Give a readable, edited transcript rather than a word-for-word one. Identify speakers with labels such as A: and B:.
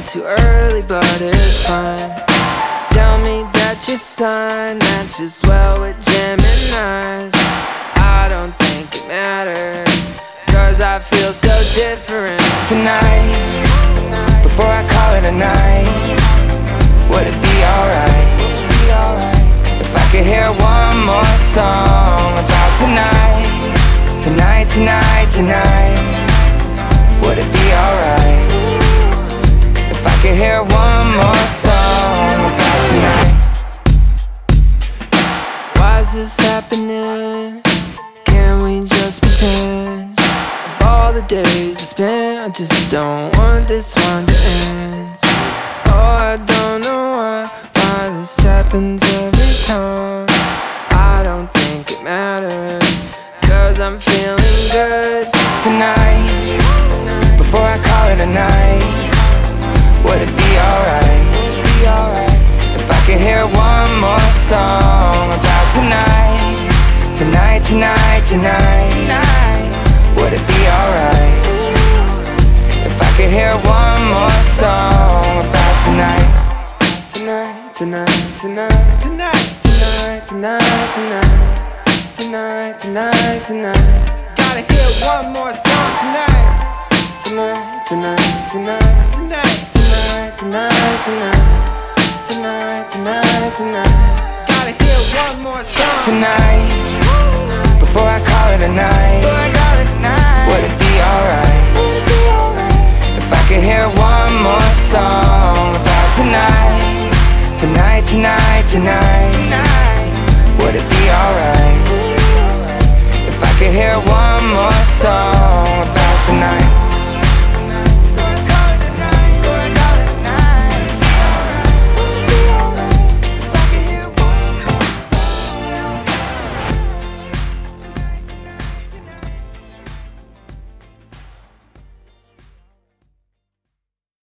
A: too early, but it's fine. Tell me that your sign matches well with Gemini's. I don't think it matters, cause I feel so different.
B: Tonight, before I call it a night, would it be alright if I could hear one more song about tonight? Tonight, tonight, tonight. Would it be alright if I could hear one more song about tonight?
A: Why is this happening? Can we just pretend? Of all the days I spent, I just don't want this one to end. Oh, I don't know why this happens every time. I don't think it matters, cause I'm feeling good.
B: Tonight, before I call it a night, would it be alright if I could hear one more song about tonight? Tonight, tonight, tonight. Would it be alright if I could hear one more song about tonight? Tonight, tonight, tonight, tonight, tonight, tonight, tonight, tonight, tonight, tonight.
A: Gotta hear one more song tonight.
B: Tonight, tonight, tonight, tonight, tonight, tonight, tonight, tonight, tonight, tonight.
A: Gotta hear one more song
B: tonight. Before I call it a night, would it be alright if I could hear one more song about tonight? Tonight, tonight, tonight. Would it be alright if I could hear one more song about tonight?